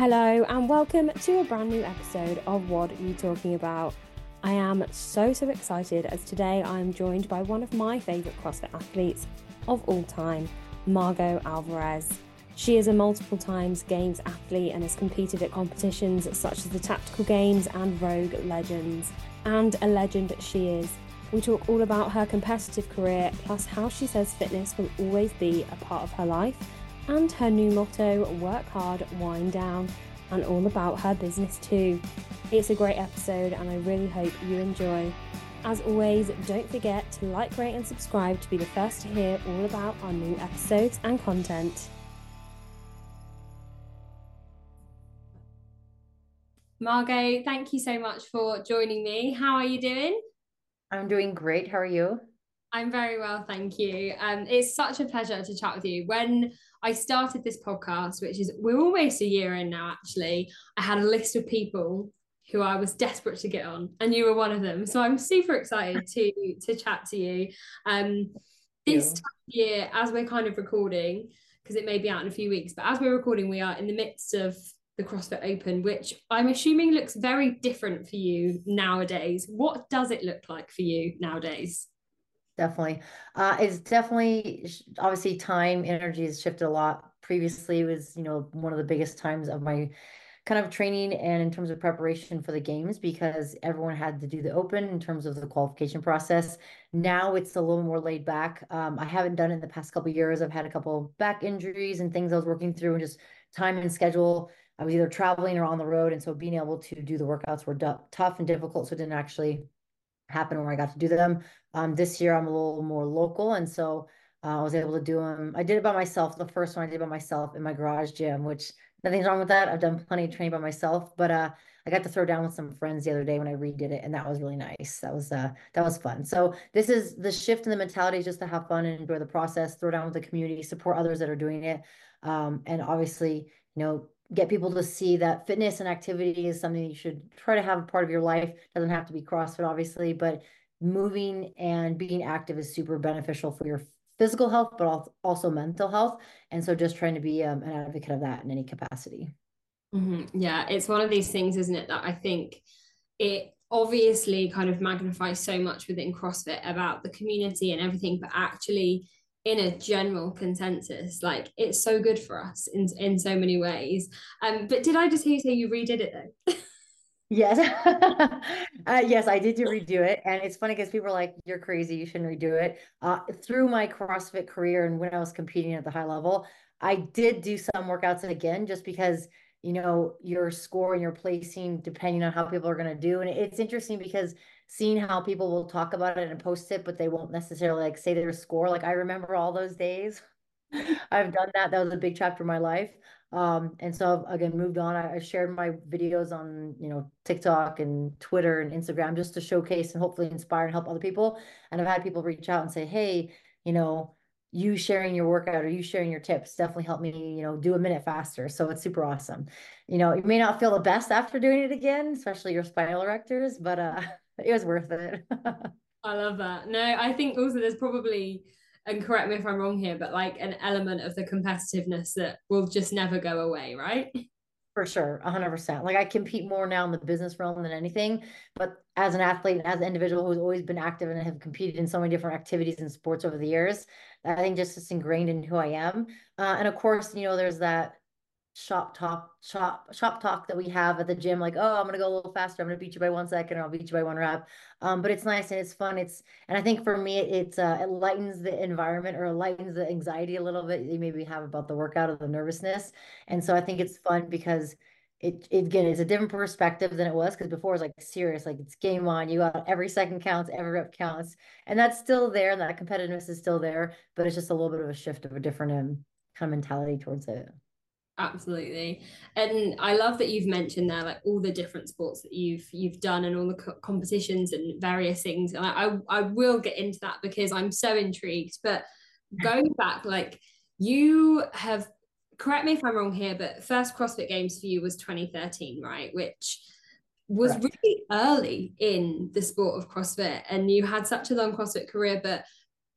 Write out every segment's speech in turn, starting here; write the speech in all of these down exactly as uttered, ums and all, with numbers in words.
Hello and welcome to a brand new episode of What Are You Talking About? I am so, so excited as today I'm joined by one of my favourite CrossFit athletes of all time, Margot Alvarez. She is a multiple times Games athlete and has competed at competitions such as the Tactical Games and Rogue Legends. And a legend she is. We talk all about her competitive career, plus how she says fitness will always be a part of her life, and her new motto, work hard, wind down, and all about her business too. It's a great episode and I really hope you enjoy. As always, don't forget to like, rate and subscribe to be the first to hear all about our new episodes and content. Margot, thank you so much for joining me. How are you doing? I'm doing great. How are you? I'm very well, thank you. Um, it's such a pleasure to chat with you. When I started this podcast, which is, we're almost a year in now, actually, I had a list of people who I was desperate to get on, and you were one of them. So I'm super excited to to chat to you. Um, this time of year, as we're kind of recording, because it may be out in a few weeks, but as we're recording, we are in the midst of the CrossFit Open, which I'm assuming looks very different for you nowadays. What does it look like for you nowadays? Definitely. Uh, it's definitely, obviously time, energy has shifted a lot. Previously it was, you know, one of the biggest times of my kind of training and in terms of preparation for the games because everyone had to do the open in terms of the qualification process. Now it's a little more laid back. Um, I haven't done it in the past couple of years. I've had a couple back injuries and things I was working through and just time and schedule. I was either traveling or on the road. And so being able to do the workouts were tough and difficult. So it didn't actually happen where I got to do them. Um, this year I'm a little more local, and so uh, I was able to do them. I did it by myself. The first one I did by myself in my garage gym, which nothing's wrong with that. I've done plenty of training by myself, but uh, I got to throw down with some friends the other day when I redid it, and that was really nice. That was uh, that was fun. So this is the shift in the mentality, is just to have fun and enjoy the process, throw down with the community, support others that are doing it, um, and obviously, you know, get people to see that fitness and activity is something you should try to have a part of your life. Doesn't have to be CrossFit, obviously, but moving and being active is super beneficial for your physical health, but also mental health. And so just trying to be um, an advocate of that in any capacity. Mm-hmm. Yeah, it's one of these things, isn't it, that I think it obviously kind of magnifies so much within CrossFit about the community and everything, but actually in a general consensus, like it's so good for us in in so many ways. Um, but did I just hear you say you redid it though? Yes. uh, yes, I did to redo it. And it's funny because people are like, you're crazy, you shouldn't redo it. Uh, through my CrossFit career and when I was competing at the high level, I did do some workouts again just because, you know, your score and your placing depending on how people are going to do. And it's interesting because seeing how people will talk about it and post it, but they won't necessarily like say their score. Like I remember all those days. I've done that. That was a big chapter of my life. Um, and so I've again moved on. I, I shared my videos on, you know, TikTok and Twitter and Instagram just to showcase and hopefully inspire and help other people. And I've had people reach out and say, hey, you know, you sharing your workout or you sharing your tips definitely helped me, you know, do a minute faster. So it's super awesome. You know, you may not feel the best after doing it again, especially your spinal erectors, but uh, it was worth it. I love that. No, I think also there's probably, and correct me if I'm wrong here, but like an element of the competitiveness that will just never go away, right? For sure, one hundred percent. Like I compete more now in the business realm than anything, but as an athlete and as an individual who's always been active and have competed in so many different activities and sports over the years, I think just it's ingrained in who I am. Uh, and of course, you know, there's that shop talk shop shop talk that we have at the gym, like, oh, I'm gonna go a little faster, I'm gonna beat you by one second, or I'll beat you by one rep. Um but it's nice and it's fun. It's and I think for me it uh it lightens the environment or lightens the anxiety a little bit you maybe have about the workout or the nervousness. And so I think it's fun because it, it again it's a different perspective than it was, because before it was like serious, like it's game on, you got every second counts, every rep counts, and that's still there and that competitiveness is still there, but it's just a little bit of a shift of a different um, kind of mentality towards it. Absolutely. And I love that you've mentioned there like all the different sports that you've you've done and all the co- competitions and various things. And I, I I will get into that because I'm so intrigued. But going back, like you have, correct me if I'm wrong here, but first CrossFit Games for you was twenty thirteen, right? Which was Correct. really early in the sport of CrossFit. And you had such a long CrossFit career, but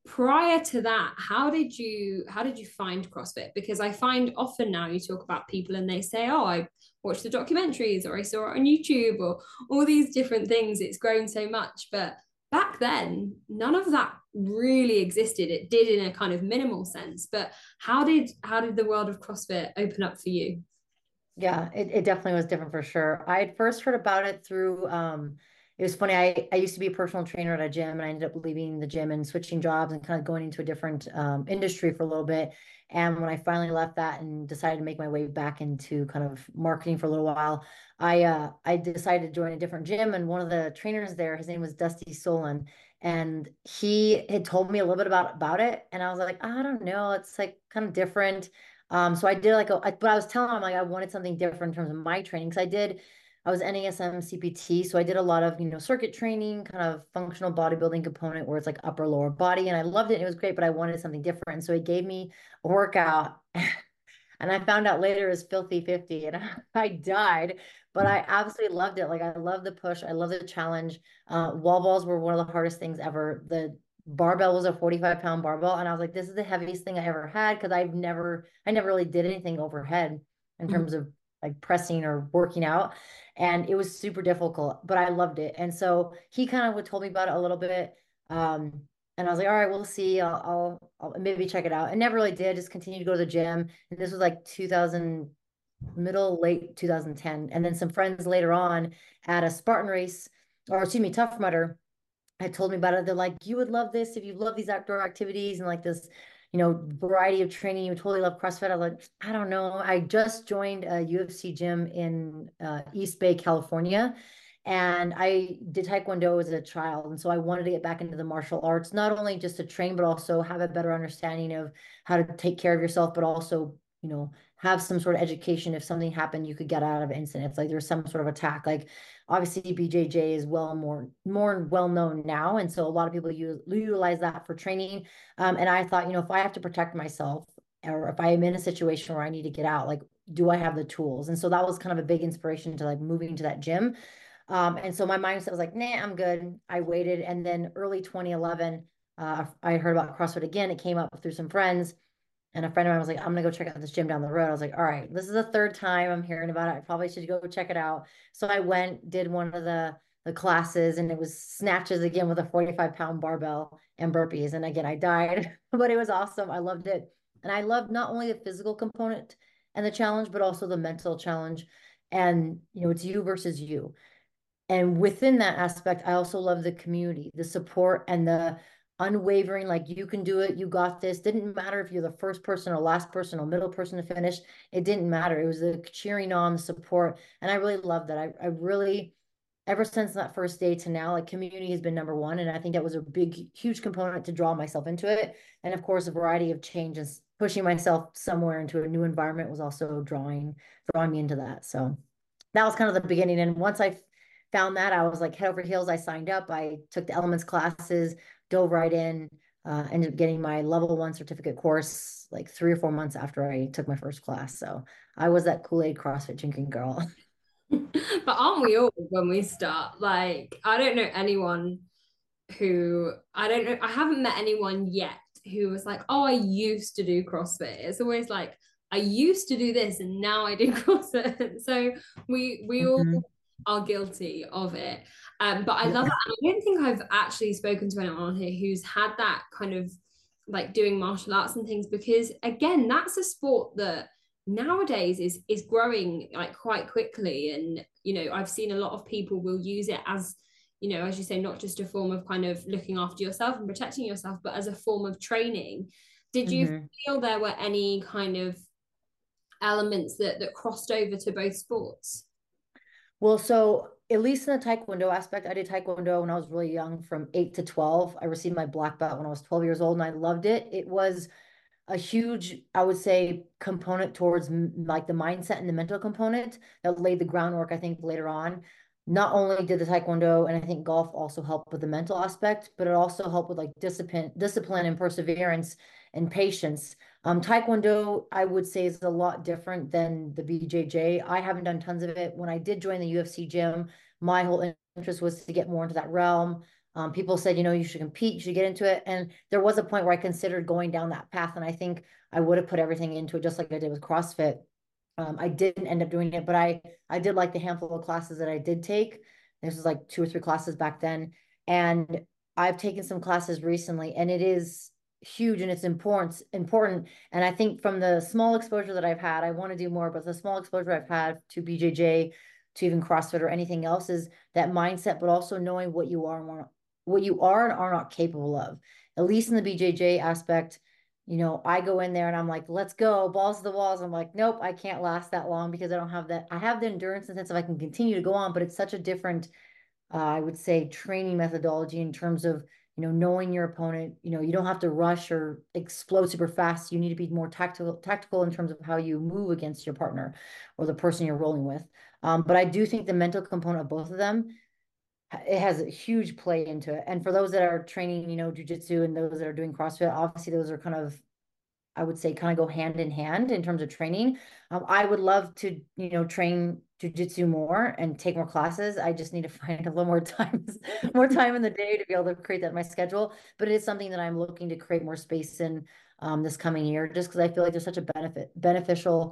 prior to that, how did you how did you find CrossFit? Because I find often now you talk about people and they say, oh, I watched the documentaries or I saw it on YouTube or all these different things. It's grown so much. But back then, none of that really existed. It did in a kind of minimal sense. But how did how did the world of CrossFit open up for you? Yeah, it, it definitely was different for sure. I had first heard about it through, um, it was funny. I, I used to be a personal trainer at a gym and I ended up leaving the gym and switching jobs and kind of going into a different um, industry for a little bit. And when I finally left that and decided to make my way back into kind of marketing for a little while, I uh, I decided to join a different gym. And one of the trainers there, his name was Dusty Solon, and he had told me a little bit about about it. And I was like, I don't know, it's like kind of different. Um, so I did like a, I, but I was telling him like I wanted something different in terms of my training. Because I did, I was N A S M C P T, so I did a lot of, you know, circuit training, kind of functional bodybuilding component where it's like upper lower body, and I loved it. And it was great, but I wanted something different. And so he gave me a workout, and I found out later it was Filthy fifty, and I died. But I absolutely loved it. Like I love the push, I love the challenge. Uh, wall balls were one of the hardest things ever. The barbell was a forty-five pound barbell, and I was like, this is the heaviest thing I ever had because I've never I never really did anything overhead in Mhm. terms of like pressing or working out, and it was super difficult, but I loved it. And so he kind of would told me about it a little bit, um and I was like, all right, we'll see. I'll, I'll I'll maybe check it out. I never really did. Just continued to go to the gym, and this was like two thousand, middle late two thousand ten, and then some friends later on at a Spartan race, or excuse me, Tough Mudder had told me about it. They're like, you would love this if you love these outdoor activities and like this, you know, variety of training. You would totally love CrossFit. I was like, I don't know. I just joined a U F C gym in uh, East Bay, California. And I did Taekwondo as a child. And so I wanted to get back into the martial arts, not only just to train, but also have a better understanding of how to take care of yourself, but also, you know, have some sort of education. If something happened, you could get out of it instant. If like there's some sort of attack, like obviously B J J is well more more well known now, and so a lot of people use, utilize that for training. Um, and I thought, you know, if I have to protect myself, or if I am in a situation where I need to get out, like, do I have the tools? And so that was kind of a big inspiration to like moving to that gym. Um, and so my mindset was like, nah, I'm good. I waited, and then early twenty eleven, uh, I heard about CrossFit again. It came up through some friends. And a friend of mine was like, I'm gonna go check out this gym down the road. I was like, all right, this is the third time I'm hearing about it. I probably should go check it out. So I went, did one of the the classes, and it was snatches again with a forty-five pound barbell and burpees. And again, I died, but it was awesome. I loved it. And I loved not only the physical component and the challenge, but also the mental challenge. And you know, it's you versus you. And within that aspect, I also love the community, the support, and the unwavering, like, you can do it, you got this. Didn't matter if you're the first person or last person or middle person to finish. It didn't matter. It was the cheering on, the support. And I really love that. I, I really, ever since that first day to now, like, community has been number one. And I think that was a big, huge component to draw myself into it. And of course, a variety of changes, pushing myself somewhere into a new environment was also drawing, drawing me into that. So that was kind of the beginning. And once I found that, I was like head over heels. I signed up. I took the elements classes, dove right in, uh, ended up getting my level one certificate course like three or four months after I took my first class. So I was that Kool-Aid CrossFit drinking girl. But aren't we all when we start? Like, I don't know anyone who I don't know, I haven't met anyone yet who was like, oh, I used to do CrossFit. It's always like, I used to do this and now I do CrossFit. So we we all Mhm. are guilty of it. Um, but I love Yeah. that. And I don't think I've actually spoken to anyone on here who's had that kind of like doing martial arts and things, because again, that's a sport that nowadays is is growing like quite quickly. And you know, I've seen a lot of people will use it as, you know, as you say, not just a form of kind of looking after yourself and protecting yourself, but as a form of training. Did you Mhm. feel there were any kind of elements that that crossed over to both sports? Well, so at least in the Taekwondo aspect, I did Taekwondo when I was really young, from eight to twelve. I received my black belt when I was twelve years old, and I loved it. It was a huge, I would say, component towards m- like the mindset and the mental component that laid the groundwork, I think, later on. Not only did the Taekwondo and I think golf also help with the mental aspect, but it also helped with like discipline, discipline and perseverance and patience. Um, Taekwondo, I would say, is a lot different than the B J J. I haven't done tons of it. When I did join the U F C gym, my whole interest was to get more into that realm. Um, people said, you know, you should compete, you should get into it. And there was a point where I considered going down that path. And I think I would have put everything into it, just like I did with CrossFit. Um, I didn't end up doing it, but I I did like the handful of classes that I did take. This was like two or three classes back then. And I've taken some classes recently, and it is huge and it's important important. And I think from the small exposure that I've had, I want to do more, but the small exposure I've had to B J J, to even CrossFit or anything else, is that mindset, but also knowing what you are and want, what you are and are not capable of. At least in the B J J aspect, you know, I go in there and I'm like, let's go, balls to the walls. I'm like, nope, I can't last that long because I don't have that. I have the endurance and sense of I can continue to go on, but it's such a different, uh, I would say, training methodology in terms of, you know, knowing your opponent. You know, you don't have to rush or explode super fast. You need to be more tactical, tactical in terms of how you move against your partner or the person you're rolling with. Um, but I do think the mental component of both of them, it has a huge play into it. And for those that are training, you know, jujitsu and those that are doing CrossFit, obviously those are kind of, I would say, kind of go hand in hand in terms of training. Um, I would love to, you know, train jujitsu more and take more classes. I just need to find a little more time, more time in the day to be able to create that in my schedule. But it is something that I'm looking to create more space in um, this coming year, just because I feel like there's such a benefit, beneficial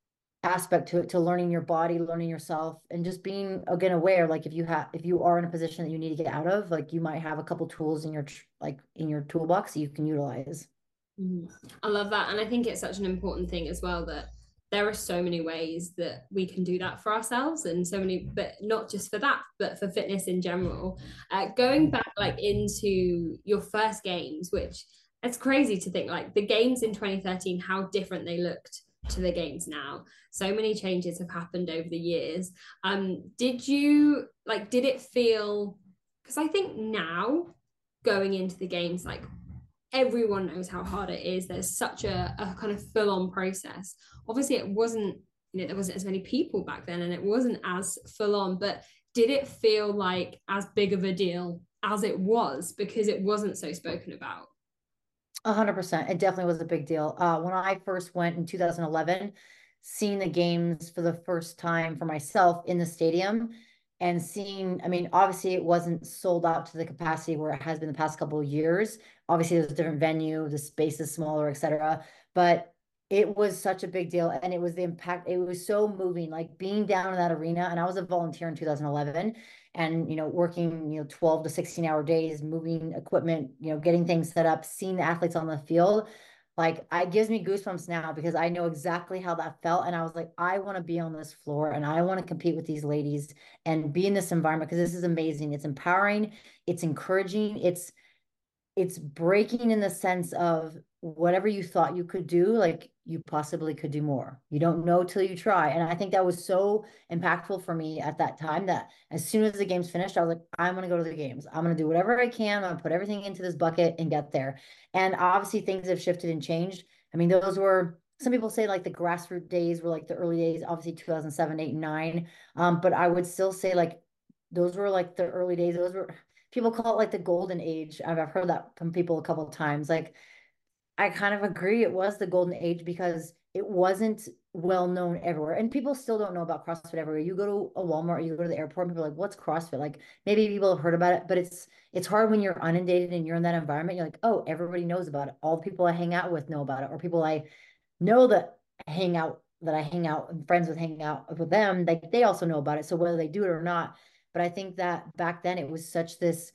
aspect to it, to learning your body, learning yourself, and just being again aware. Like if you have, if you are in a position that you need to get out of, like you might have a couple tools in your like in your toolbox that you can utilize. Mhm. I love that. And I think it's such an important thing as well that there are so many ways that we can do that for ourselves, and so many, but not just for that, but for fitness in general. Uh, going back like into your first games, which it's crazy to think like the games in twenty thirteen, how different they looked to the games now. So many changes have happened over the years. Um, did you like, did it feel, because I think now going into the games, like everyone knows how hard it is. There's such a, a kind of full-on process. Obviously, it wasn't, you know, there wasn't as many people back then and it wasn't as full-on, but did it feel like as big of a deal as it was because it wasn't so spoken about? A hundred percent. It definitely was a big deal. Uh, when I first went in two thousand eleven, seeing the games for the first time for myself in the stadium and seeing, I mean, obviously it wasn't sold out to the capacity where it has been the past couple of years. Obviously, there's a different venue, the space is smaller, et cetera. But it was such a big deal. And it was the impact, it was so moving, like being down in that arena. And I was a volunteer in two thousand eleven and, you know, working, you know, twelve to sixteen hour days, moving equipment, you know, getting things set up, seeing the athletes on the field. Like, it gives me goosebumps now because I know exactly how that felt. And I was like, I want to be on this floor and I want to compete with these ladies and be in this environment because this is amazing. It's empowering, it's encouraging, it's it's breaking in the sense of whatever you thought you could do, like you possibly could do more. You don't know till you try. And I think that was so impactful for me at that time that as soon as the game's finished, I was like, I'm going to go to the games. I'm going to do whatever I can. I'm going to put everything into this bucket and get there. And obviously things have shifted and changed. I mean, those were, some people say like the grassroots days were like the early days, obviously two thousand seven, eight, and nine. Um, but I would still say like those were like the early days. Those were, people call it like the golden age. I've, I've heard that from people a couple of times. Like, I kind of agree. It was the golden age because it wasn't well known everywhere. And people still don't know about CrossFit everywhere. You go to a Walmart, you go to the airport, and people are like, what's CrossFit? Like maybe people have heard about it, but it's it's hard when you're inundated and you're in that environment. You're like, oh, everybody knows about it. All the people I hang out with know about it, or people I know that hang out that I hang out and friends with hanging out with them, like they also know about it. So whether they do it or not. But I think that back then it was such this,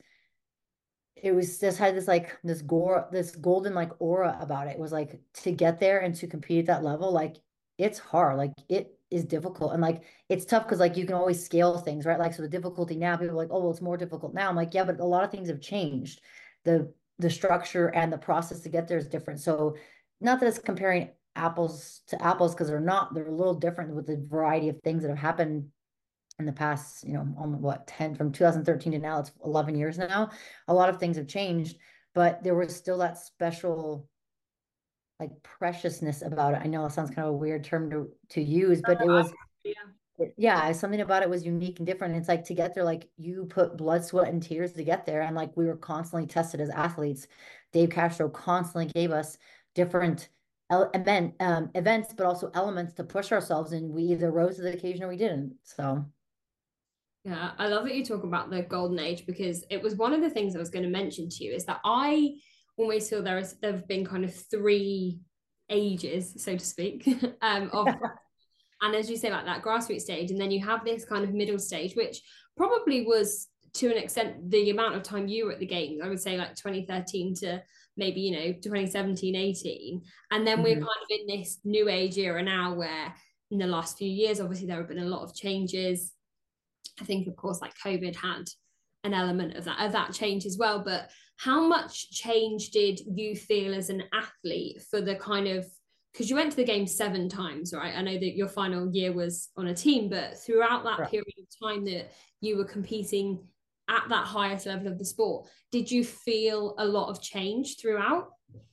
it was just had this like this gore, this golden like aura about it. It was like to get there and to compete at that level, like it's hard, like it is difficult. And like it's tough because like you can always scale things, right? Like so the difficulty now, people are like, oh, well, it's more difficult now. I'm like, yeah, but a lot of things have changed. The the structure and the process to get there is different. So not that it's comparing apples to apples because they're not, they're a little different with the variety of things that have happened in the past, you know, on what, ten from two thousand thirteen to now, it's eleven years now. A lot of things have changed, but there was still that special like preciousness about it. I know it sounds kind of a weird term to to use, but it was, Yeah. yeah, something about it was unique and different. It's like to get there, like you put blood, sweat, and tears to get there. And like we were constantly tested as athletes. Dave Castro constantly gave us different event um, events, but also elements to push ourselves, and we either rose to the occasion or we didn't. So Yeah, I love that you talk about the golden age because it was one of the things I was going to mention to you is that I always feel there is there have been kind of three ages, so to speak, um, of and as you say, like that grassroots stage, and then you have this kind of middle stage, which probably was to an extent the amount of time you were at the games. I would say like twenty thirteen to maybe, you know, twenty seventeen, eighteen. And then we're kind Mhm. of in this new age era now where in the last few years, obviously there have been a lot of changes. I think, of course, like COVID had an element of that of that change as well. But how much change did you feel as an athlete for the kind of because you went to the game seven times, right? I know that your final year was on a team, but throughout that Correct. period of time that you were competing at that highest level of the sport, did you feel a lot of change throughout?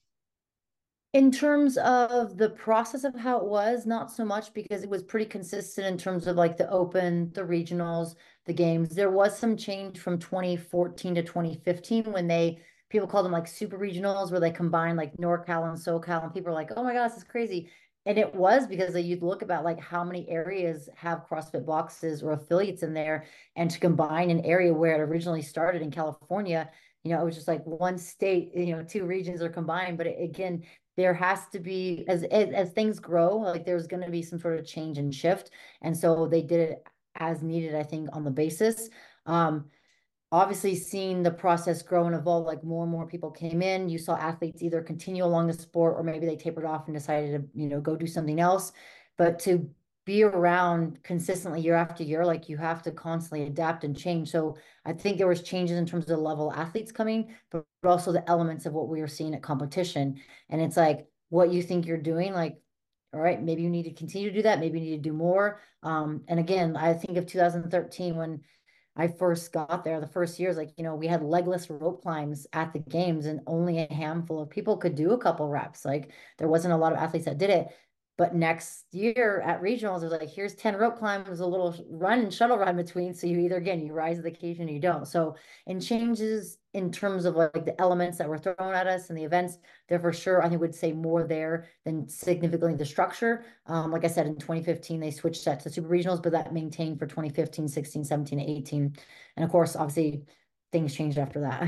In terms of the process of how it was, not so much because it was pretty consistent in terms of like the open, the regionals, the games. There was some change from twenty fourteen to twenty fifteen when they people called them like super regionals where they combine like NorCal and SoCal and people are like, oh my gosh, this is crazy. And it was because you'd look about like how many areas have CrossFit boxes or affiliates in there, and to combine an area where it originally started in California, you know, it was just like one state, you know, two regions are combined. But it, again, there has to be as as, as things grow, like there's going to be some sort of change and shift, and so they did it as needed, I think, on the basis. Um, obviously, seeing the process grow and evolve, like more and more people came in, you saw athletes either continue along the sport or maybe they tapered off and decided to, you know, go do something else. But to be around consistently year after year, like you have to constantly adapt and change. So I think there was changes in terms of the level of athletes coming, but also the elements of what we were seeing at competition. And it's like what you think you're doing, like, all right, maybe you need to continue to do that. Maybe you need to do more. Um, and again, I think of two thousand thirteen when I first got there, the first years, like, you know, we had legless rope climbs at the games and only a handful of people could do a couple reps. Like there wasn't a lot of athletes that did it. But next year at regionals, it was like, here's ten rope climbs, a little run and shuttle run between. So you either, again, you rise to the occasion or you don't. So, and changes in terms of like the elements that were thrown at us and the events, there for sure, I think would say more there than significantly the structure. Um, like I said, in twenty fifteen, they switched that to super regionals, but that maintained for twenty fifteen, sixteen, seventeen, eighteen. And of course, obviously, things changed after that.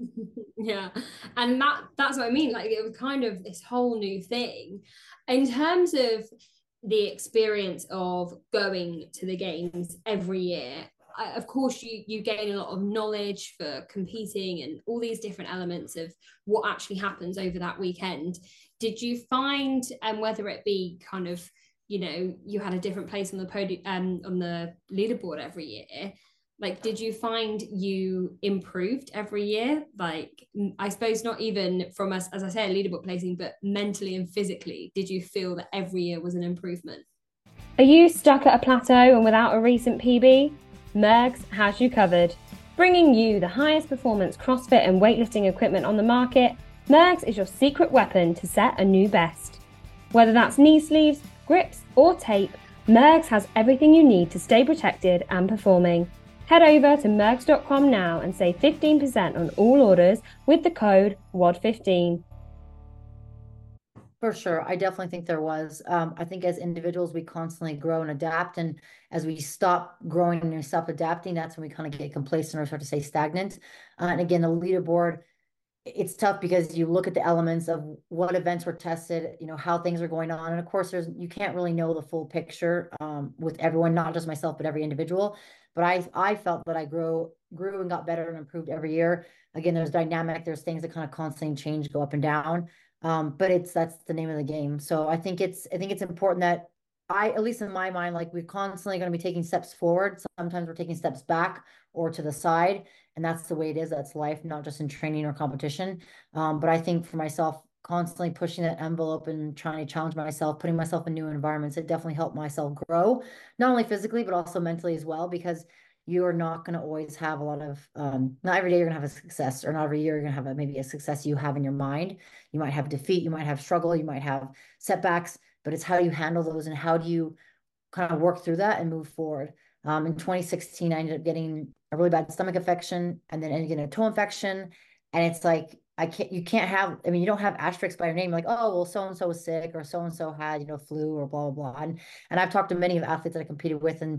Yeah, and that that's what I mean, like it was kind of this whole new thing in terms of the experience of going to the games every year. I, of course you you gain a lot of knowledge for competing and all these different elements of what actually happens over that weekend. Did you find, and um, whether it be kind of, you know, you had a different place on the podium, um, on the leaderboard every year, like did you find you improved every year, like I suppose not even from us as I say a leaderboard placing, but mentally and physically, did you feel that every year was an improvement? Are you stuck at a plateau and without a recent P B? Mergs has you covered. Bringing you the highest performance CrossFit and weightlifting equipment on the market, Mergs is your secret weapon to set a new best. Whether that's knee sleeves, grips, or tape, Mergs has everything you need to stay protected and performing. Head over to mergs dot com now and save fifteen percent on all orders with the code W O D fifteen. For sure. I definitely think there was. Um, I think as individuals, we constantly grow and adapt. And as we stop growing and stop adapting, that's when we kind of get complacent or start to stay stagnant. Uh, and again, the leaderboard, it's tough because you look at the elements of what events were tested, you know, how things are going on. And of course, there's you can't really know the full picture um, with everyone, not just myself, but every individual. But I I felt that I grew grew and got better and improved every year. Again, there's dynamic, there's things that kind of constantly change, go up and down. Um, but it's that's the name of the game. So I think it's I think it's important that I, at least in my mind, like we're constantly going to be taking steps forward. Sometimes we're taking steps back or to the side, and that's the way it is. That's life, not just in training or competition. Um, but I think for myself, constantly pushing that envelope and trying to challenge myself, putting myself in new environments, it definitely helped myself grow, not only physically, but also mentally as well, because you're not going to always have a lot of, um, not every day you're going to have a success, or not every year you're going to have a, maybe a success you have in your mind. You might have defeat, you might have struggle, you might have setbacks, but it's how you handle those and how do you kind of work through that and move forward. Um, in twenty sixteen, I ended up getting a really bad stomach infection and then ended getting a toe infection. And it's like, I can't, you can't have, I mean, you don't have asterisks by your name, like, oh, well, so-and-so was sick or so-and-so had, you know, flu or blah, blah, blah. And, and I've talked to many of the athletes that I competed with, and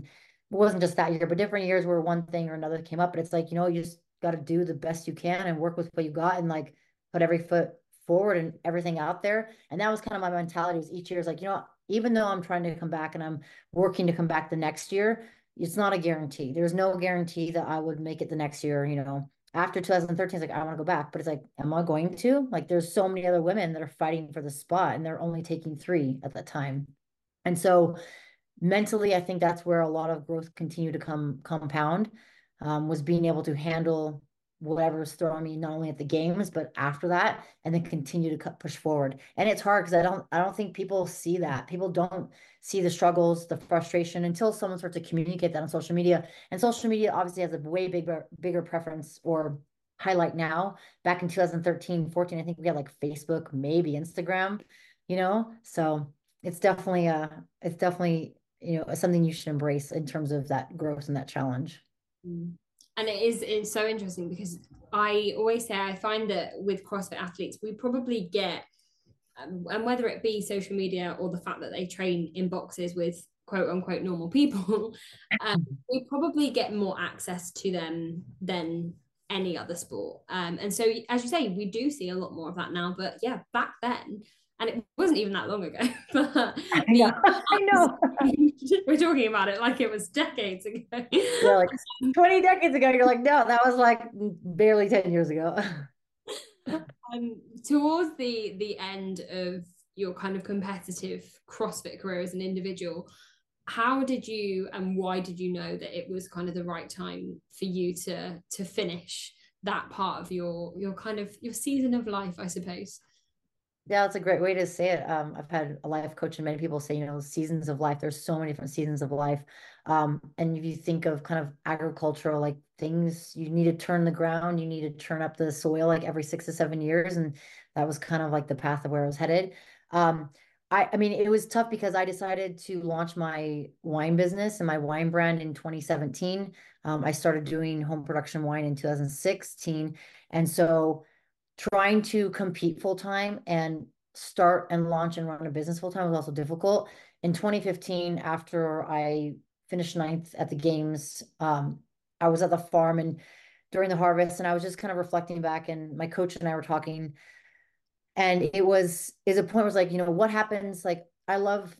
wasn't just that year, but different years where one thing or another came up. But it's like, you know, you just got to do the best you can and work with what you got and like put every foot forward and everything out there. And that was kind of my mentality was each year is like, you know, even though I'm trying to come back and I'm working to come back the next year, it's not a guarantee. There's no guarantee that I would make it the next year, you know. After two thousand thirteen, it's like, I want to go back. But it's like, am I going to? Like, there's so many other women that are fighting for the spot and they're only taking three at that time. And so mentally, I think that's where a lot of growth continued to come compound, um, was being able to handle whatever's throwing me not only at the games but after that, and then continue to cut, push forward. And it's hard because I don't I don't think people see that. People don't see the struggles, the frustration until someone starts to communicate that on social media. And social media obviously has a way bigger bigger preference or highlight now. Back in two thousand thirteen, fourteen, I think we had like Facebook, maybe Instagram, you know. So it's definitely uh it's definitely you know, something you should embrace in terms of that growth and that challenge. Mm. And it is it's so interesting because I always say I find that with CrossFit athletes, we probably get, um, and whether it be social media or the fact that they train in boxes with quote unquote normal people, um, we probably get more access to them than any other sport. Um, and so, as you say, we do see a lot more of that now. But yeah, back then, and it wasn't even that long ago. But I know. I know. we're talking about it like it was decades ago. Yeah, like twenty decades ago, you're like, no, that was like barely ten years ago. Um, towards the the end of your kind of competitive CrossFit career as an individual, how did you and why did you know that it was kind of the right time for you to to finish that part of your your kind of your season of life, I suppose? Yeah, that's a great way to say it. Um, I've had a life coach and many people say, you know, seasons of life. There's so many different seasons of life. Um, and if you think of kind of agricultural like things, you need to turn the ground, you need to turn up the soil like every six to seven years. And that was kind of like the path of where I was headed. Um, I, I mean, it was tough because I decided to launch my wine business and my wine brand in twenty seventeen. Um, I started doing home production wine in two thousand sixteen. And so trying to compete full time and start and launch and run a business full time was also difficult. In twenty fifteen, after I finished ninth at the games, um, I was at the farm and during the harvest, and I was just kind of reflecting back, and my coach and I were talking, and it was is a point where it was like, you know, what happens? Like, I love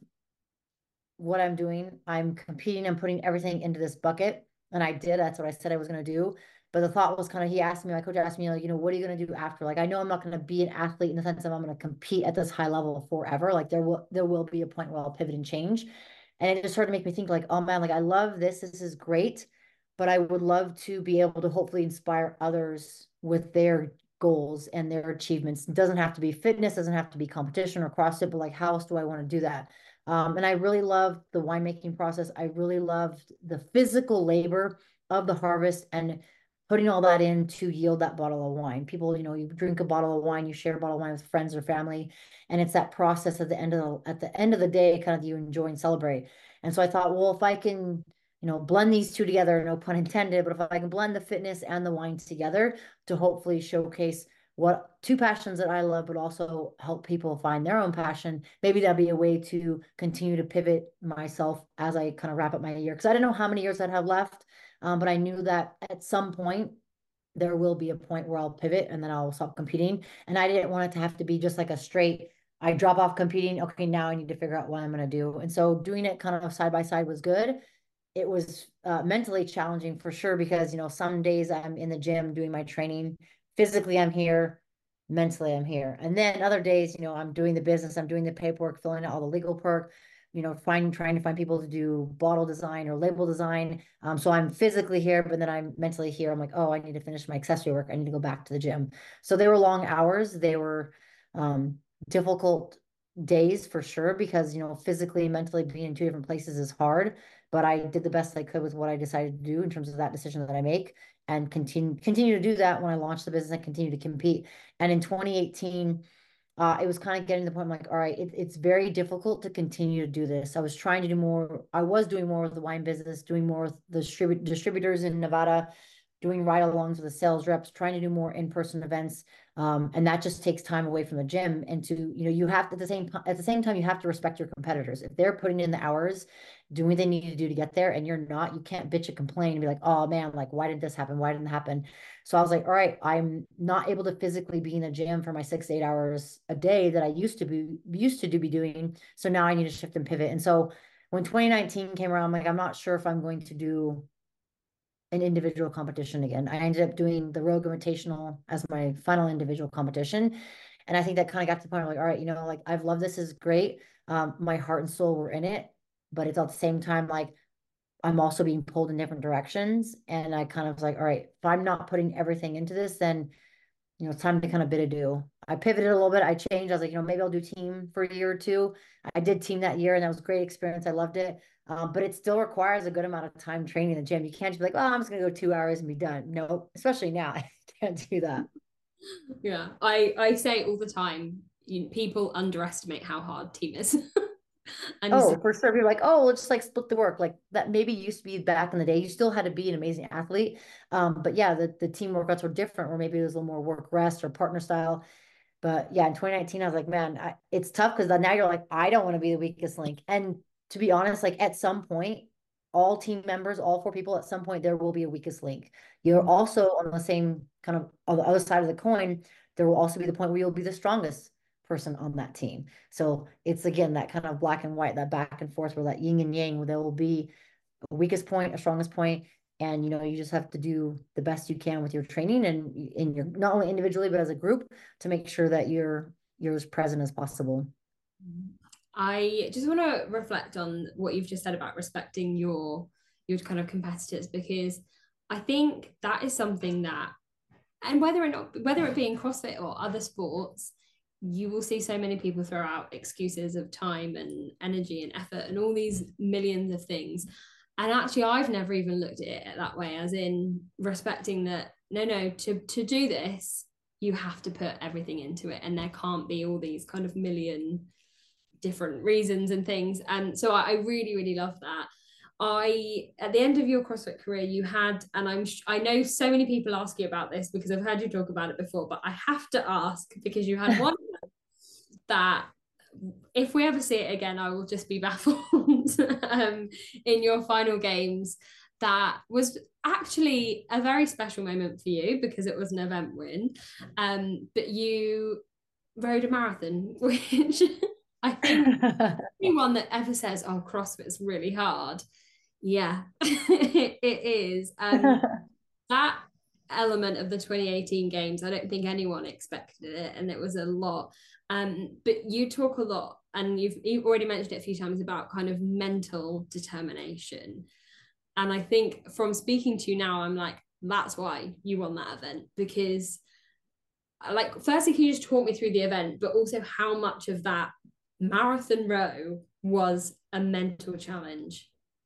what I'm doing. I'm competing and putting everything into this bucket. And I did. That's what I said I was going to do. But the thought was kind of, he asked me, my coach asked me, like, you know, what are you going to do after? Like, I know I'm not going to be an athlete in the sense of I'm going to compete at this high level forever. Like, there will, there will be a point where I'll pivot and change. And it just started to make me think, like, oh man, like, I love this. This is great. But I would love to be able to hopefully inspire others with their goals and their achievements. It doesn't have to be fitness, doesn't have to be competition or CrossFit, but like, how else do I want to do that? Um, and I really loved the winemaking process. I really loved the physical labor of the harvest and putting all that in to yield that bottle of wine. People, you know, you drink a bottle of wine, you share a bottle of wine with friends or family, and it's that process at the end of the at the end of the day, kind of you enjoy and celebrate. And so I thought, well, if I can, you know, blend these two together, no pun intended, but if I can blend the fitness and the wine together to hopefully showcase what two passions that I love, but also help people find their own passion. Maybe that'd be a way to continue to pivot myself as I kind of wrap up my year. Because I didn't know how many years I'd have left, um, but I knew that at some point there will be a point where I'll pivot and then I'll stop competing. And I didn't want it to have to be just like a straight, I drop off competing. Okay, now I need to figure out what I'm going to do. And so doing it kind of side by side was good. It was uh, mentally challenging for sure because, you know, some days I'm in the gym doing my training. Physically, I'm here. Mentally, I'm here. And then other days, you know, I'm doing the business, I'm doing the paperwork, filling out all the legal perk, you know, finding, trying to find people to do bottle design or label design. Um, so I'm physically here, but then I'm mentally here. I'm like, oh, I need to finish my accessory work. I need to go back to the gym. So they were long hours. They were um, difficult days for sure because, you know, physically and mentally being in two different places is hard. But I did the best I could with what I decided to do in terms of that decision that I make and continue continue to do that when I launched the business and continue to compete. And in twenty eighteen, uh, it was kind of getting to the point I'm like, all right, it, it's very difficult to continue to do this. I was trying to do more. I was doing more with the wine business, doing more with the distrib- distributors in Nevada. doing ride-alongs with the sales reps, trying to do more in-person events. Um, and that just takes time away from the gym. And to, you know, you have to, at the same at the same time, you have to respect your competitors. If they're putting in the hours, doing what they need to do to get there, and you're not, you can't bitch and complain and be like, oh man, like, why didn't this happen? Why didn't it happen? So I was like, all right, I'm not able to physically be in the gym for my six, to eight hours a day that I used to be used to do be doing. So now I need to shift and pivot. And so when twenty nineteen came around, I'm like, I'm not sure if I'm going to do an individual competition again. I ended up doing the Rogue Invitational as my final individual competition. And I think that kind of got to the point where like, all right, you know, like I've loved this is great. Um, my heart and soul were in it, but it's at the same time, like I'm also being pulled in different directions. And I kind of was like, all right, if I'm not putting everything into this, then you know, it's time to kind of bid adieu. I pivoted a little bit. I changed. I was like, you know, maybe I'll do team for a year or two. I did team that year and that was a great experience. I loved it. Um, but it still requires a good amount of time training in the gym. You can't just be like, oh, I'm just going to go two hours and be done. No, especially now. I can't do that. Yeah, I, I say all the time, you, people underestimate how hard team is. And Oh, so, for sure. People are like, oh, let's just like split the work. Like that maybe used to be back in the day. You still had to be an amazing athlete. Um, but yeah, the, the team workouts were different, or maybe it was a little more work rest or partner style. But yeah, in twenty nineteen, I was like, man, I, it's tough because now you're like, I don't want to be the weakest link. And to be honest, like at some point, all team members, all four people, at some point, there will be a weakest link. You're also on the same kind of on the other side of the coin, there will also be the point where you'll be the strongest person on that team. So it's again that kind of black and white, that back and forth, where that yin and yang, where there will be a weakest point, a strongest point, and you know you just have to do the best you can with your training and in your not only individually but as a group to make sure that you're you're as present as possible. I just want to reflect on what you've just said about respecting your your kind of competitors, because I think that is something that, and whether or not whether it be in CrossFit or other sports, you will see so many people throw out excuses of time and energy and effort and all these millions of things. And actually, I've never even looked at it that way, as in respecting that, no, no, to, to do this, you have to put everything into it. And there can't be all these kind of million different reasons and things. And so I, I really, really love that. I, at the end of your CrossFit career, you had, and I'm, I know so many people ask you about this because I've heard you talk about it before, but I have to ask because you had one that if we ever see it again, I will just be baffled. um, in your final games, that was actually a very special moment for you because it was an event win. Um, but you rode a marathon, which I think anyone that ever says, "Oh, CrossFit's really hard," yeah, it is. Um, that element of the twenty eighteen games, I don't think anyone expected it, and it was a lot. Um, but you talk a lot, and you've, you've already mentioned it a few times about kind of mental determination. And I think from speaking to you now, I'm like, that's why you won that event. Because, like, firstly, can you just talk me through the event, but also how much of that marathon row was a mental challenge?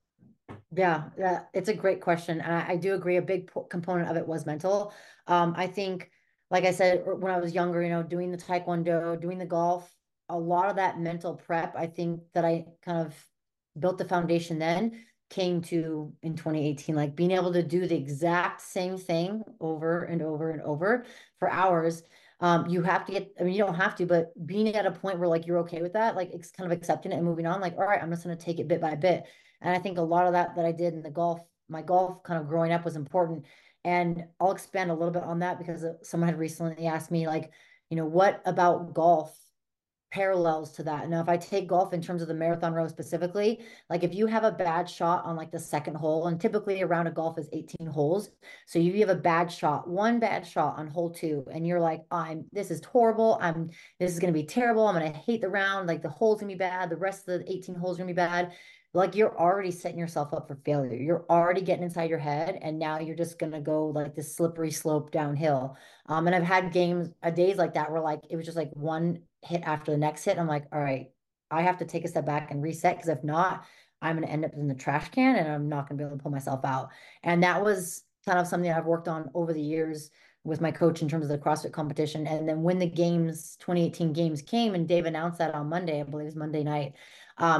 Yeah, yeah, it's a great question. And I, I do agree a big po- component of it was mental. Um, I think, like I said, when I was younger, you know, doing the taekwondo, doing the golf, a lot of that mental prep, I think that I kind of built the foundation then came to in twenty eighteen, like being able to do the exact same thing over and over and over for hours. Um, you have to get, I mean, you don't have to, but being at a point where like you're okay with that, like it's kind of accepting it and moving on, like, all right, I'm just going to take it bit by bit. And I think a lot of that that I did in the golf, my golf kind of growing up was important. And I'll expand a little bit on that because someone had recently asked me, like, you know, what about golf parallels to that? Now, if I take golf in terms of the marathon row specifically, like if you have a bad shot on like the second hole, and typically a round of golf is eighteen holes. So you have a bad shot, one bad shot on hole two, and you're like, I'm this is horrible. I'm this is gonna be terrible. I'm gonna hate the round, like the hole's gonna be bad, the rest of the eighteen holes are gonna be bad. Like you're already setting yourself up for failure. You're already getting inside your head, and now you're just gonna go like this slippery slope downhill. Um, and I've had games, a days like that where like it was just like one hit after the next hit. I'm like, all right, I have to take a step back and reset because if not, I'm gonna end up in the trash can and I'm not gonna be able to pull myself out. And that was kind of something I've worked on over the years with my coach in terms of the CrossFit competition. And then when the games, twenty eighteen games came, and Dave announced that on Monday, I believe it was Monday night. Um,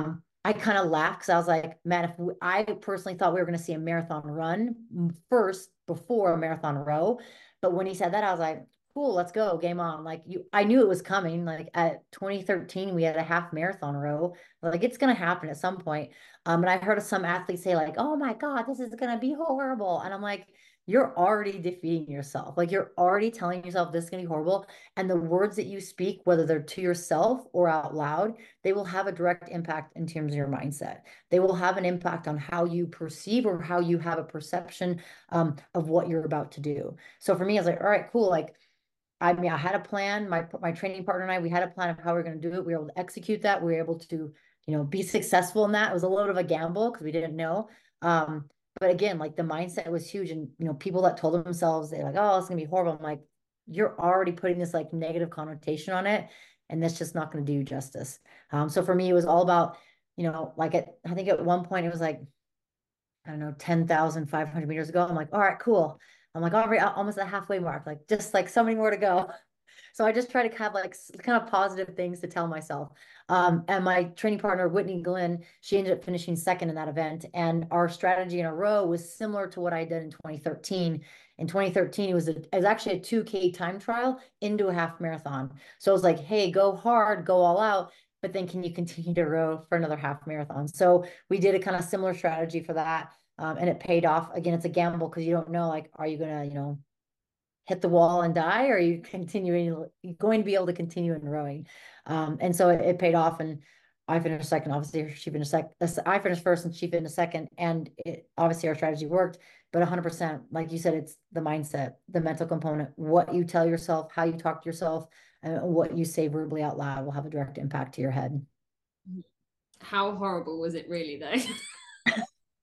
I kind of laughed because I was like, man, if we, I personally thought we were going to see a marathon run first before a marathon row. But when he said that, I was like, cool, let's go, game on. Like you, I knew it was coming. Like at twenty thirteen, we had a half marathon row. Like it's going to happen at some point. Um, and I heard of some athletes say like, oh my God, this is going to be horrible. And I'm like, you're already defeating yourself. Like you're already telling yourself this is going to be horrible. And the words that you speak, whether they're to yourself or out loud, they will have a direct impact in terms of your mindset. They will have an impact on how you perceive or how you have a perception um, of what you're about to do. So for me, I was like, all right, cool. Like, I mean, I had a plan. My my training partner and I, we had a plan of how we are going to do it. We were able to execute that. We were able to, you know, be successful in that. It was a little bit of a gamble because we didn't know. Um, but again, like the mindset was huge. And, you know, people that told themselves, they're like, oh, it's going to be horrible. I'm like, you're already putting this like negative connotation on it. And that's just not going to do you justice. Um, so for me, it was all about, you know, like at, I think at one point it was like, I don't know, ten thousand five hundred meters ago. I'm like, all right, cool. I'm like, already almost at the halfway mark, like just like so many more to go. So I just try to have like kind of positive things to tell myself. Um, and my training partner, Whitney Glenn, she ended up finishing second in that event. And our strategy in a row was similar to what I did in twenty thirteen. In twenty thirteen, it was, a, it was actually a two K time trial into a half marathon. So it was like, hey, go hard, go all out, but then can you continue to row for another half marathon? So we did a kind of similar strategy for that. Um, and it paid off. Again, it's a gamble because you don't know, like, are you going to, you know, hit the wall and die, or are you continuing going to be able to continue in rowing? Um, and so it, it paid off, and I finished second. Obviously, she finished second. I finished first, and she finished second. And it, obviously, our strategy worked. But one hundred percent, like you said, it's the mindset, the mental component, what you tell yourself, how you talk to yourself, and what you say verbally out loud will have a direct impact to your head. How horrible was it really, though?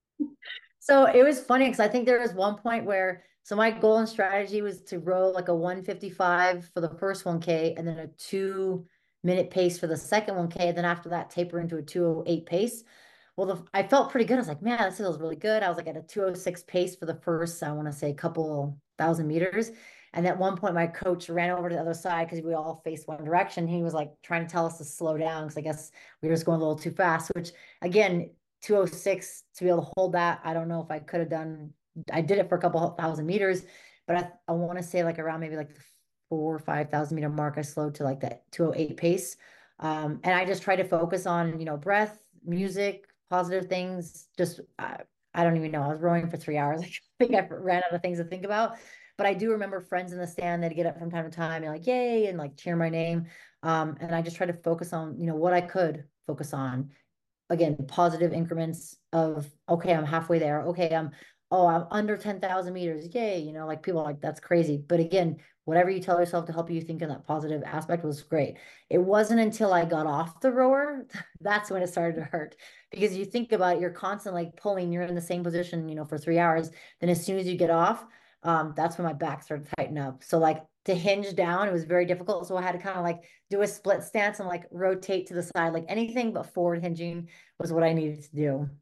So it was funny because I think there was one point where, so my goal and strategy was to row like a one fifty-five for the first one K and then a two minute pace for the second one K. And then after that, taper into a two oh eight pace. Well, the, I felt pretty good. I was like, man, this feels really good. I was like at a two oh six pace for the first, I want to say, couple thousand meters. And at one point, my coach ran over to the other side because we all faced one direction. He was like trying to tell us to slow down because I guess we were just going a little too fast, which again, two oh six to be able to hold that. I don't know if I could have done, I did it for a couple thousand meters, but I, I want to say like around maybe like the four or five thousand meter mark, I slowed to like that two oh eight pace. Um, and I just try to focus on, you know, breath, music, positive things. Just, uh, I don't even know. I was rowing for three hours. I think I ran out of things to think about. But I do remember friends in the stand that get up from time to time and like, yay, and like cheer my name. Um, and I just try to focus on, you know, what I could focus on. Again, positive increments of, okay, I'm halfway there. Okay, I'm, oh, I'm under ten thousand meters. Yay. You know, like people are like, that's crazy. But again, whatever you tell yourself to help you think in that positive aspect was great. It wasn't until I got off the rower, that's when it started to hurt. Because you think about it, you're constantly like pulling, you're in the same position, you know, for three hours. Then as soon as you get off, um, that's when my back started to tighten up. So like to hinge down, it was very difficult. So I had to kind of like do a split stance and like rotate to the side, like anything but forward hinging was what I needed to do.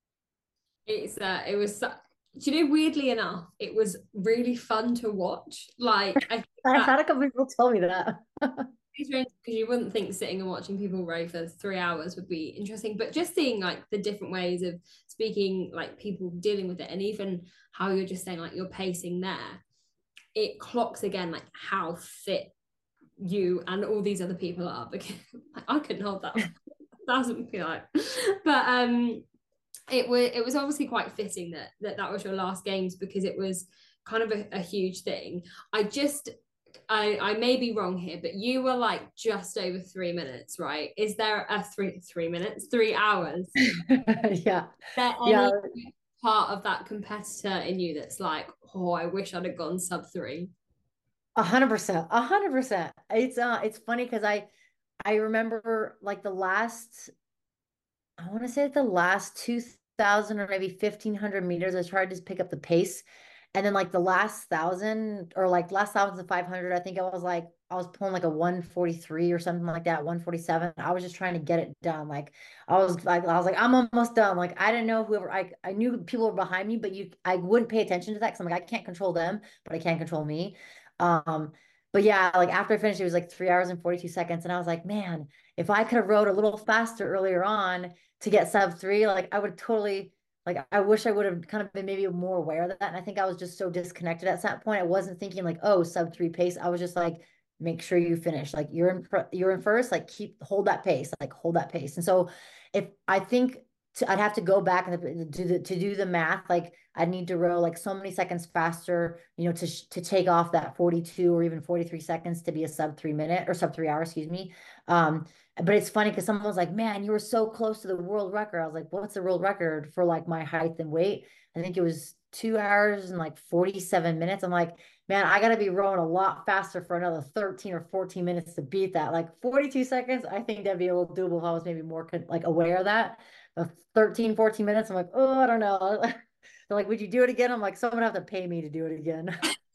It's uh, it was. Do you know? Weirdly enough, it was really fun to watch. Like I, I had a couple people tell me that. because you wouldn't think sitting and watching people row for three hours would be interesting, but just seeing like the different ways of speaking, like people dealing with it, and even how you're just saying like you're pacing there, it clocks again like how fit you and all these other people are, because like, I couldn't hold that. That wouldn't be like, but um, it was it was obviously quite fitting that that that was your last games, because it was kind of a, a huge thing. I just I, I may be wrong here, but you were like just over three minutes, right? Is there a three three minutes, three hours? Yeah. Is there any yeah. part of that competitor in you that's like, oh, I wish I'd have gone sub three? A hundred percent. A hundred percent. It's uh it's funny because I I remember like the last, I want to say the last two thousand or maybe fifteen hundred meters, I tried to pick up the pace. And then like the last thousand or like last thousand five hundred, I think I was like, I was pulling like a one forty-three or something like that, one forty-seven. I was just trying to get it done. Like I was like, I was like, I'm almost done. Like I didn't know whoever, I, I knew people were behind me, but you, I wouldn't pay attention to that because I'm like, I can't control them, but I can control me. Um, but yeah, like after I finished, it was like three hours and forty-two seconds. And I was like, man, if I could have rode a little faster earlier on to get sub three, like I would totally, like, I wish I would have kind of been maybe more aware of that. And I think I was just so disconnected at that point. I wasn't thinking like, oh, sub three pace. I was just like, make sure you finish. Like you're in, you're in first, like keep, hold that pace, like hold that pace. And so if I think to, I'd have to go back and do the, to do the math, like I'd need to row like so many seconds faster, you know, to, to take off that forty-two or even forty-three seconds to be a sub three minute or sub three hour, excuse me. Um, but it's funny because someone was like, man, you were so close to the world record. I was like, what's the world record for like my height and weight? I think it was two hours and like forty-seven minutes. I'm like, man, I got to be rowing a lot faster for another thirteen or fourteen minutes to beat that. Like forty-two seconds, I think that'd be a little doable if I was maybe more like aware of that. But thirteen, fourteen minutes, I'm like, oh, I don't know. They're like, would you do it again? I'm like, someone have to pay me to do it again.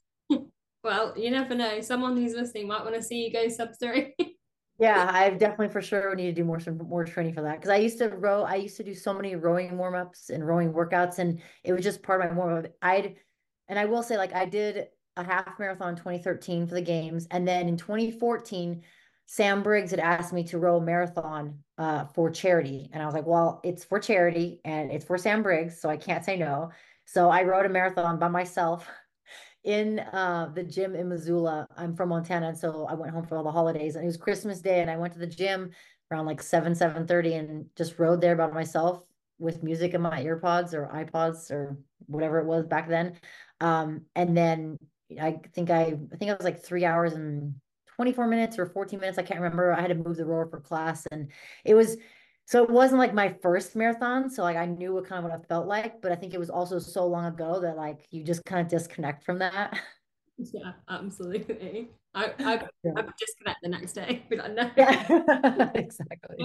Well, you never know. Someone who's listening might want to see you go sub three. Yeah, I definitely for sure need to do more some more training for that because I used to row. I used to do so many rowing warm ups and rowing workouts, and it was just part of my warm up. I'd and I will say, like I did a half marathon in twenty thirteen for the games, and then in twenty fourteen, Sam Briggs had asked me to row a marathon uh, for charity, and I was like, well, it's for charity and it's for Sam Briggs, so I can't say no. So I rowed a marathon by myself in uh, the gym in Missoula. I'm from Montana, and so I went home for all the holidays, and it was Christmas Day, and I went to the gym around like seven, seven thirty, and just rode there by myself with music in my earpods or iPods or whatever it was back then. Um, and then I think I, I think it was like three hours and twenty-four minutes or fourteen minutes. I can't remember. I had to move the rower for class, and it was. So it wasn't like my first marathon. So like I knew what kind of what it felt like, but I think it was also so long ago that like you just kind of disconnect from that. Yeah, absolutely. I I Yeah. I would disconnect the next day. Be like, no. Yeah, exactly.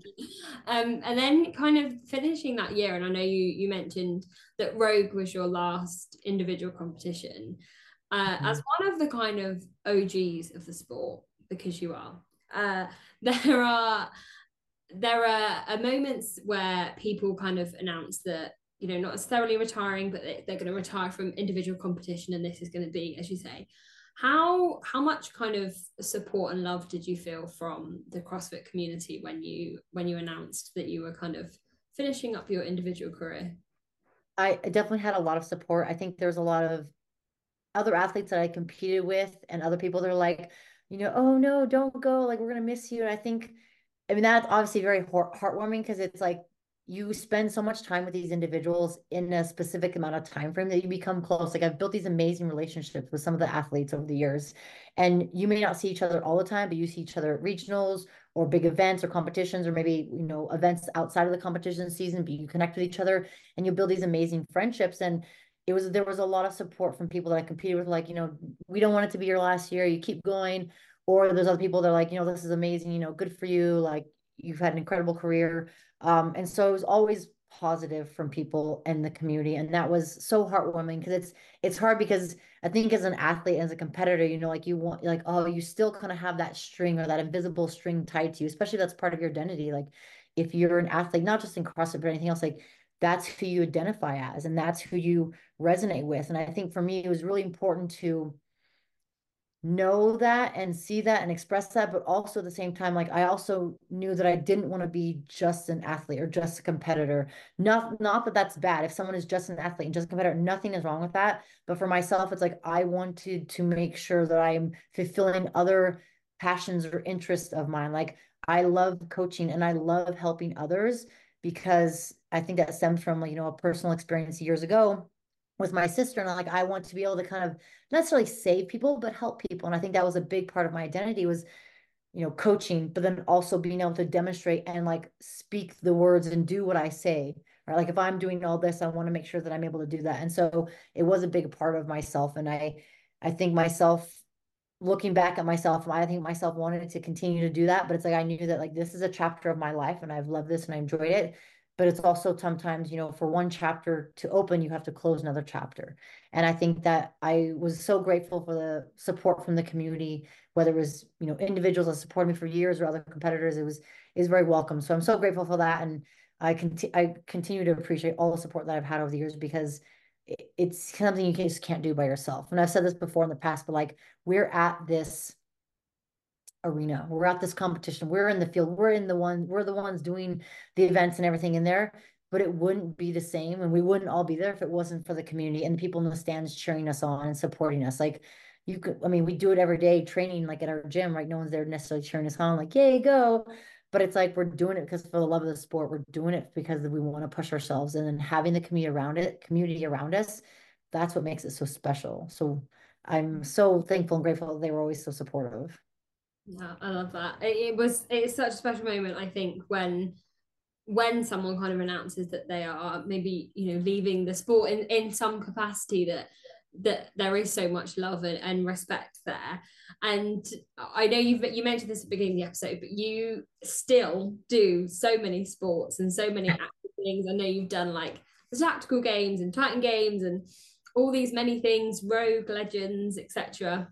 Um, and then kind of finishing that year, and I know you you mentioned that Rogue was your last individual competition. Uh, Mhm. as one of the kind of O Gs of the sport, because you are, uh, there are there are, are moments where people kind of announce that, you know, not necessarily retiring, but they, they're going to retire from individual competition, and this is going to be, as you say, how how much kind of support and love did you feel from the CrossFit community when you when you announced that you were kind of finishing up your individual career? I definitely had a lot of support. I think there's a lot of other athletes that I competed with and other people that are like, you know, oh no, don't go. Like, we're going to miss you. And I think, I mean, that's obviously very heart- heartwarming because it's like you spend so much time with these individuals in a specific amount of time frame that you become close. Like I've built these amazing relationships with some of the athletes over the years, and you may not see each other all the time, but you see each other at regionals or big events or competitions, or maybe, you know, events outside of the competition season, but you connect with each other and you build these amazing friendships. And it was, there was a lot of support from people that I competed with, like, you know, we don't want it to be your last year, you keep going. Or there's other people that are like, you know, this is amazing, you know, good for you, like you've had an incredible career. Um, and so it was always positive from people in the community. And that was so heartwarming because it's it's hard because I think as an athlete, as a competitor, you know, like you want like, oh, you still kind of have that string or that invisible string tied to you, especially if that's part of your identity. Like if you're an athlete, not just in CrossFit, but anything else, like that's who you identify as and that's who you resonate with. And I think for me, it was really important to know that and see that and express that, but also at the same time, like I also knew that I didn't want to be just an athlete or just a competitor. Not not that that's bad. If someone is just an athlete and just a competitor, nothing is wrong with that. But for myself, it's like I wanted to make sure that I'm fulfilling other passions or interests of mine. Like I love coaching and I love helping others because I think that stems from, like, you know, a personal experience years ago with my sister. And I'm like, I want to be able to kind of not necessarily save people, but help people. And I think that was a big part of my identity was, you know, coaching, but then also being able to demonstrate and like speak the words and do what I say. Right. Like if I'm doing all this, I want to make sure that I'm able to do that. And so it was a big part of myself. And I, I think myself, looking back at myself, I think myself wanted to continue to do that. But it's like I knew that like this is a chapter of my life and I've loved this and I enjoyed it. But it's also sometimes, you know, for one chapter to open, you have to close another chapter. And I think that I was so grateful for the support from the community, whether it was, you know, individuals that supported me for years or other competitors. It was is very welcome. So I'm so grateful for that. And I can I continue to appreciate all the support that I've had over the years because it, it's something you can, just can't do by yourself. And I've said this before in the past, but like we're at this arena, we're at this competition, we're in the field, we're in the one, we're the ones doing the events and everything in there. But it wouldn't be the same, and we wouldn't all be there if it wasn't for the community and the people in the stands cheering us on and supporting us. Like you could, I mean, we do it every day training, like at our gym, right? No one's there necessarily cheering us on, like, yay, go. But it's like we're doing it because for the love of the sport, we're doing it because we want to push ourselves. And then having the community around it, community around us, that's what makes it so special. So I'm so thankful and grateful that they were always so supportive. Yeah, I love that. It, it was it's such a special moment, I think, when when someone kind of announces that they are maybe, you know, leaving the sport in in some capacity, that that there is so much love and, and respect there. And I know you've you mentioned this at the beginning of the episode, but you still do so many sports and so many active things. I know you've done like the tactical games and Titan games and all these many things, Rogue Legends, et cetera.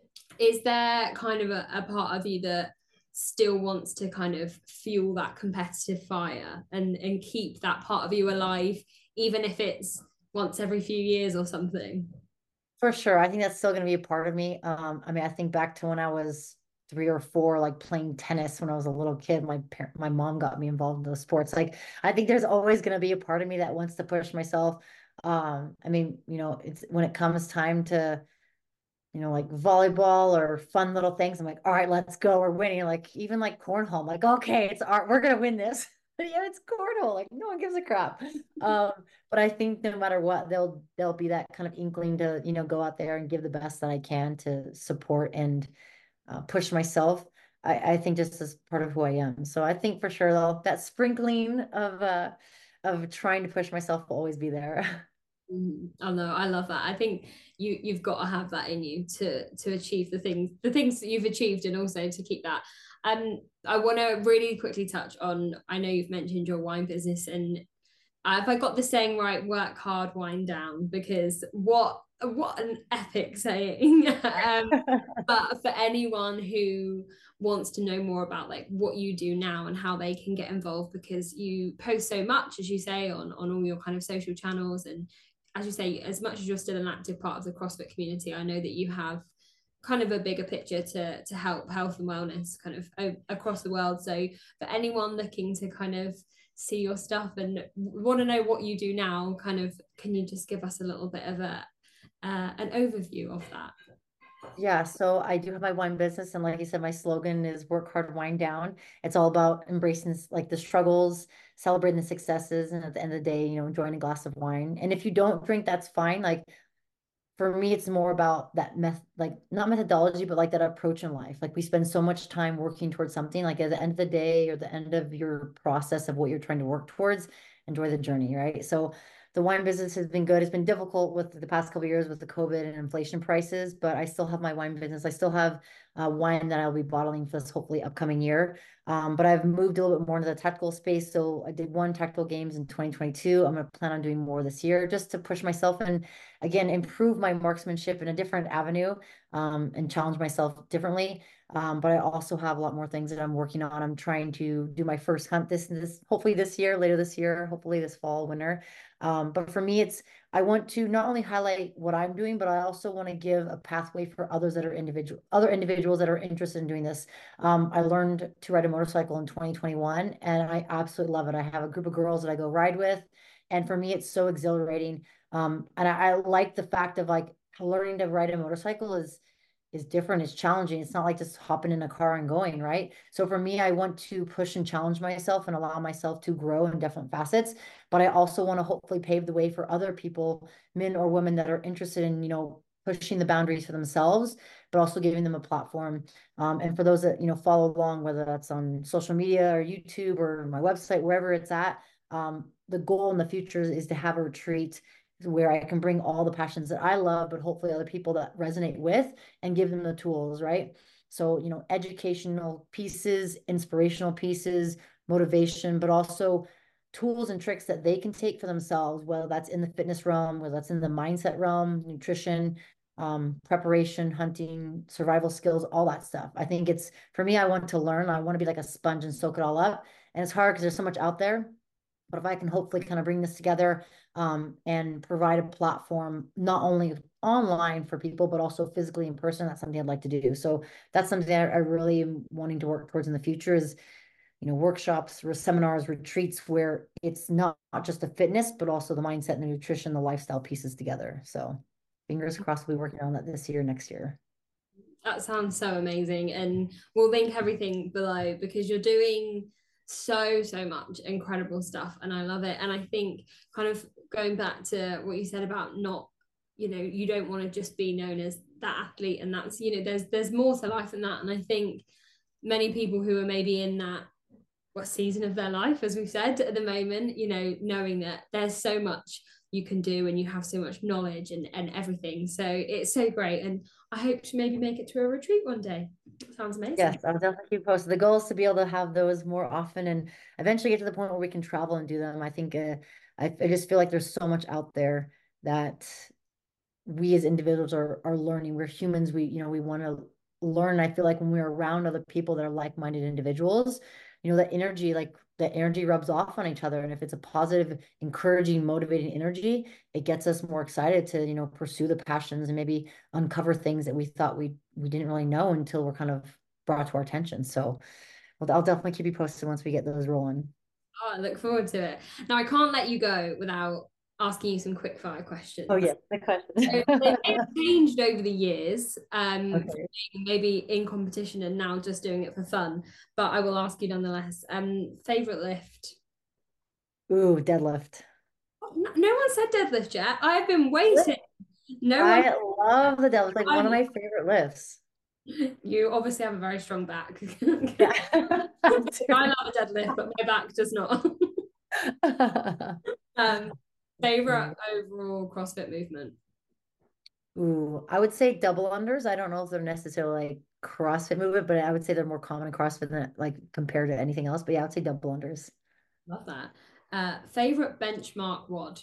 Is there kind of a, a part of you that still wants to kind of fuel that competitive fire and and keep that part of you alive, even if it's once every few years or something? For sure. I think that's still going to be a part of me. Um, I mean, I think back to when I was three or four, like playing tennis when I was a little kid. My parent, my mom got me involved in those sports. Like, I think there's always going to be a part of me that wants to push myself. Um, I mean, you know, it's when it comes time to, you know, like volleyball or fun little things. I'm like, all right, let's go. We're winning. Like even like cornhole. I'm like, okay, it's our, we're gonna win this. Yeah, it's cornhole. Like no one gives a crap. Um, but I think no matter what, there'll there'll be that kind of inkling to, you know, go out there and give the best that I can to support and uh, push myself. I, I think just as part of who I am. So I think for sure though, that sprinkling of uh of trying to push myself will always be there. Mm, I know, I love that. I think you you've got to have that in you to to achieve the things the things that you've achieved, and also to keep that. Um, I want to really quickly touch on. I know you've mentioned your wine business, and uh, if I got the saying right, work hard, wind down, because what what an epic saying. um, but for anyone who wants to know more about like what you do now and how they can get involved, because you post so much, as you say, on on all your kind of social channels, and as you say, as much as you're still an active part of the CrossFit community, I know that you have kind of a bigger picture to to help health and wellness kind of o- across the world. So for anyone looking to kind of see your stuff and want to know what you do now, kind of, can you just give us a little bit of a uh, an overview of that? Yeah, so I do have my wine business, and like I said, my slogan is work hard, wind down. It's all about embracing like the struggles, celebrating the successes, and at the end of the day, you know, enjoying a glass of wine. And if you don't drink, that's fine. Like for me, it's more about that meth, like not methodology, but like that approach in life. Like we spend so much time working towards something, like at the end of the day or the end of your process of what you're trying to work towards, enjoy the journey, right? So the wine business has been good. It's been difficult with the past couple of years with the COVID and inflation prices, but I still have my wine business. I still have uh, wine that I'll be bottling for this hopefully upcoming year. Um, but I've moved a little bit more into the tactical space. So I did one tactical games in twenty twenty-two. I'm going to plan on doing more this year just to push myself and again, improve my marksmanship in a different avenue, um, and challenge myself differently. Um, but I also have a lot more things that I'm working on. I'm trying to do my first hunt this, this hopefully this year, later this year, hopefully this fall, winter. Um, but for me, it's I want to not only highlight what I'm doing, but I also want to give a pathway for others that are individual, other individuals that are interested in doing this. Um, I learned to ride a motorcycle in twenty twenty-one, and I absolutely love it. I have a group of girls that I go ride with, and for me, it's so exhilarating. Um, and I, I like the fact of like learning to ride a motorcycle is is different. It's challenging. It's not like just hopping in a car and going, right? So for me, I want to push and challenge myself and allow myself to grow in different facets. But I also want to hopefully pave the way for other people, men or women that are interested in, you know, pushing the boundaries for themselves, but also giving them a platform. Um, and for those that, you know, follow along, whether that's on social media or YouTube or my website, wherever it's at, um, the goal in the future is to have a retreat where I can bring all the passions that I love, but hopefully other people that resonate with, and give them the tools, right? So, you know, educational pieces, inspirational pieces, motivation, but also tools and tricks that they can take for themselves, whether that's in the fitness realm, whether that's in the mindset realm, nutrition, um, preparation, hunting, survival skills, all that stuff. I think it's for me, I want to learn. I want to be like a sponge and soak it all up. And it's hard because there's so much out there. but if I can hopefully kind of bring this together um, and provide a platform, not only online for people, but also physically in person, that's something I'd like to do. So that's something that I really am wanting to work towards in the future is, you know, workshops, seminars, retreats, where it's not, not just the fitness, but also the mindset and the nutrition, the lifestyle pieces together. So fingers crossed we'll be working on that this year, next year. That sounds so amazing. And we'll link everything below because you're doing so, so much incredible stuff. And I love it. And I think kind of going back to what you said about not, you know, you don't want to just be known as that athlete. And that's, you know, there's there's more to life than that. And I think many people who are maybe in that what season of their life, as we've said at the moment, you know, knowing that there's so much you can do and you have so much knowledge and, and everything. So it's so great. And I hope to maybe make it to a retreat one day. Sounds amazing. Yes, I'll definitely keep posted. The goal is to be able to have those more often and eventually get to the point where we can travel and do them. I think uh, I, I just feel like there's so much out there that we as individuals are are learning. We're humans. We, you know, we want to learn. I feel like when we're around other people that are like-minded individuals, you know, that energy, like the energy rubs off on each other. And if it's a positive, encouraging, motivating energy, it gets us more excited to, you know, pursue the passions and maybe uncover things that we thought we we didn't really know until we're kind of brought to our attention. So well, I'll definitely keep you posted once we get those rolling. Oh, I look forward to it. Now I can't let you go without asking you some quick fire questions. Oh yeah, the question. So they've changed over the years, um, Okay. maybe in competition and now just doing it for fun. But I will ask you nonetheless. Um, favorite lift? Ooh, deadlift. No, no one said deadlift yet. I've been waiting. No one. I love the deadlift. Like I- one of my favorite lifts. You obviously have a very strong back. Yeah. I love a deadlift, but my back does not. um, favorite overall CrossFit movement? Ooh, I would say double unders. I don't know if they're necessarily like CrossFit movement, but I would say they're more common in CrossFit than like compared to anything else. But yeah, I would say double unders. Love that. Uh, favorite benchmark WOD?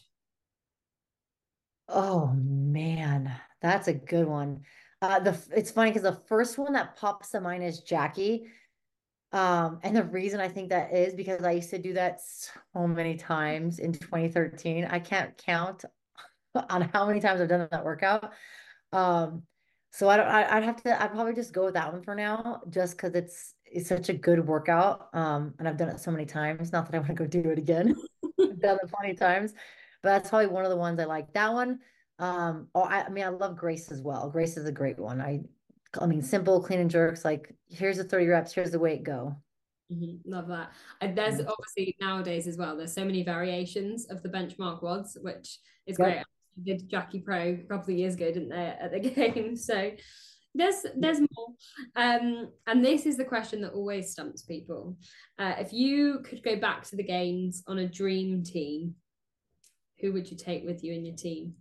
Oh man, that's a good one. Uh, the it's funny because the first one that pops to mind is Jackie. Um, and the reason I think that is because I used to do that so many times in twenty thirteen. I can't count on how many times I've done that workout. Um, so I don't, I, I'd have to, I'd probably just go with that one for now, just because it's it's such a good workout. Um, and I've done it so many times. Not that I want to go do it again. I've done it plenty of times, but that's probably one of the ones I like. That one. Um, oh, I, I mean, I love Grace as well. Grace is a great one. I, I mean, simple, clean and jerks. Like, here's the thirty reps. Here's the weight. Go. Mm-hmm. Love that. And there's Yeah. obviously nowadays as well, there's so many variations of the benchmark WODs, which is Yep. great. They did Jackie Pro a couple of years ago, didn't they, at the game? So there's there's more. Um, and this is the question that always stumps people. Uh, if you could go back to the games on a dream team, who would you take with you in your team?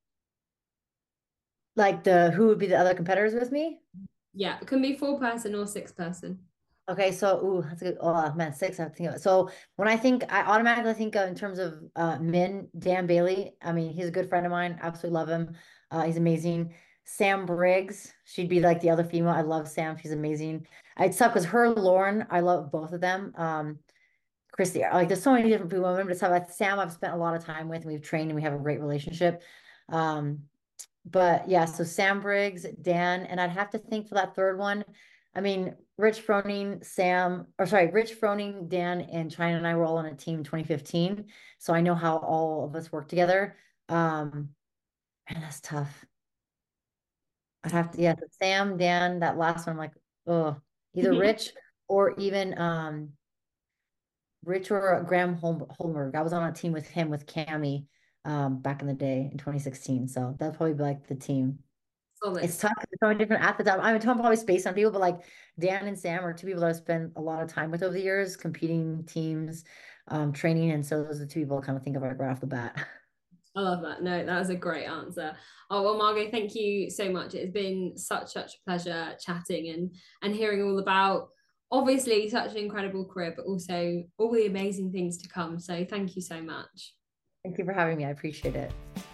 Like the who would be the other competitors with me? Yeah, it can be four person or six person. Okay, so ooh, that's a good. Oh man, six. I have to think of it. So when I think, I automatically think of in terms of uh men, Dan Bailey. I mean, he's a good friend of mine. Absolutely love him. Uh, he's amazing. Sam Briggs, she'd be like the other female. I love Sam. She's amazing. I'd suck because her, Lauren, I love both of them. Um, Christy, like there's so many different people. I remember to talk about Sam. I've spent a lot of time with, and we've trained, and we have a great relationship. Um, but yeah, so Sam Briggs, Dan, and I'd have to think for that third one. I mean, Rich Froning, Sam, or sorry, Rich Froning, Dan, and China and I were all on a team in twenty fifteen. So I know how all of us work together. Um, and that's tough. I'd have to, yeah, Sam, Dan, that last one, I'm like, oh, either Rich or even um Rich or Graham Holm Holmberg. I was on a team with him with Cami um back in the day in twenty sixteen. So that'd probably be like the team. Solid. It's tough. It's so many different athletes. I mean, I'm probably spaced on people, but like Dan and Sam are two people that I've spent a lot of time with over the years, competing teams, um, training. And so those are the two people I kind of think of like right off the bat. I love that. No, that was a great answer. Oh, well, Margot, thank you so much. It's been such, such a pleasure chatting and and hearing all about obviously such an incredible career, but also all the amazing things to come. So thank you so much. Thank you for having me. I appreciate it.